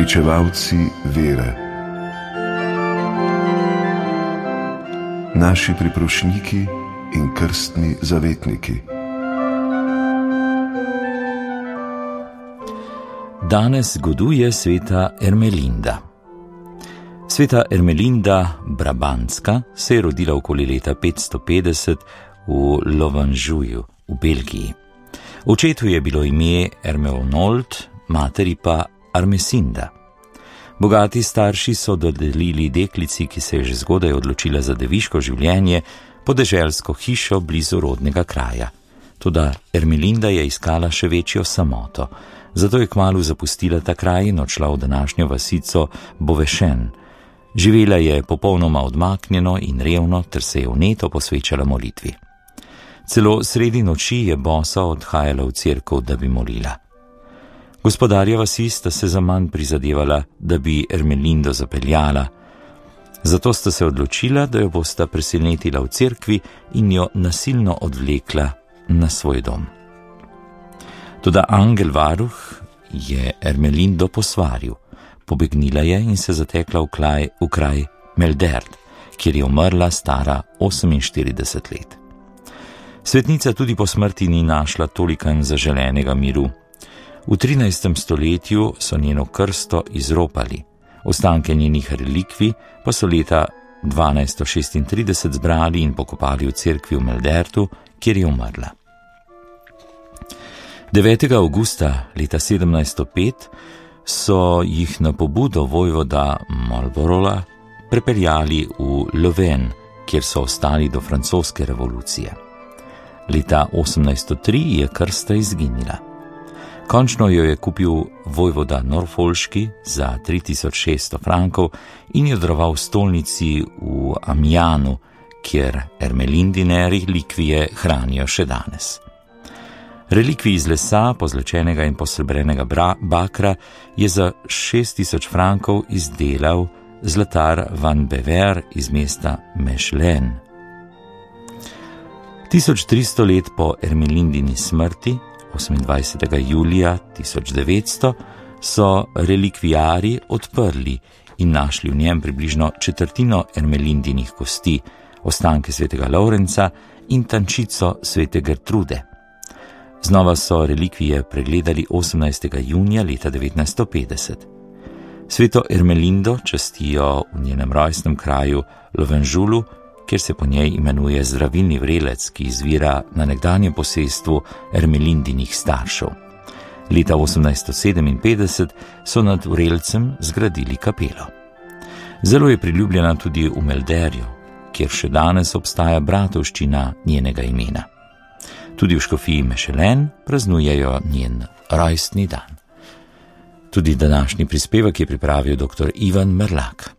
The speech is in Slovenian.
Pričevalci vere. Naši priprošniki in krstni zavetniki. Danes goduje sveta Ermelinda. Sveta Ermelinda Brabantska se je rodila okoli leta 550 v Lovenžuju v Belgiji. Očetu je bilo ime Ermenold, materi pa Armesinda. Bogati starši so dodelili deklici, ki se je že zgodaj odločila za deviško življenje, podeželsko hišo blizu rodnega kraja. Toda Ermelinda je iskala še večjo samoto, zato je kmalu zapustila ta kraj in odšla v današnjo vasico Bovešen. Živela je popolnoma odmaknjeno in revno ter se je vneto posvečala molitvi. Celo sredi noči je bosa odhajala v cerkev, da bi molila. Gospodarja vasi sta se zaman prizadevala, da bi Ermelindo zapeljala, zato sta se odločila, da jo bosta presenetila v cerkvi in jo nasilno odvlekla na svoj dom. Toda angel varuh je Ermelindo posvaril, pobegnila je in se zatekla v kraj Meldert, kjer je umrla stara 48 let. Svetnica tudi po smrti ni našla tolikanj zaželenega miru. V 13. stoletju so njeno krsto izropali, ostanke njenih relikvij pa so leta 1236 zbrali in pokopali v cerkvi v Meldertu, kjer je umrla. 9. avgusta leta 1705 so jih na pobudo vojvoda Marlborougha prepeljali v Louvain, kjer so ostali do francoske revolucije. Leta 1803 je krsta izginila. Končno jo je kupil vojvoda Norfolški za 3600 frankov in jo daroval v stolnici v Amiens, kjer Ermelindine relikvije hranijo še danes. Relikvij iz lesa, pozlačenega in posrebrenega bakra, je za 6000 frankov izdelal zlatar Van Bever iz mesta Mechlin. 1300 let po Ermelindini smrti, 28. julija 1900, so relikvijarji odprli in našli v njem približno četrtino Ermelindinih kosti, ostanke svetega Lorenca in tančico svete Gertrude. Znova so relikvije pregledali 18. junija leta 1950. Sveto Ermelindo častijo v njenem rojstnem kraju Lovenžulu, kjer se po njej imenuje zdravilni vrelec, ki izvira na nekdanjem posestvu Ermelindinih staršev. Leta 1857 so nad vrelcem zgradili kapelo. Zelo je priljubljena tudi v Melderju, kjer še danes obstaja bratovščina njenega imena. Tudi v škofiji Mechlin praznujejo njen rojstni dan. Tudi današnji prispevek je pripravil dr. Ivan Merlak.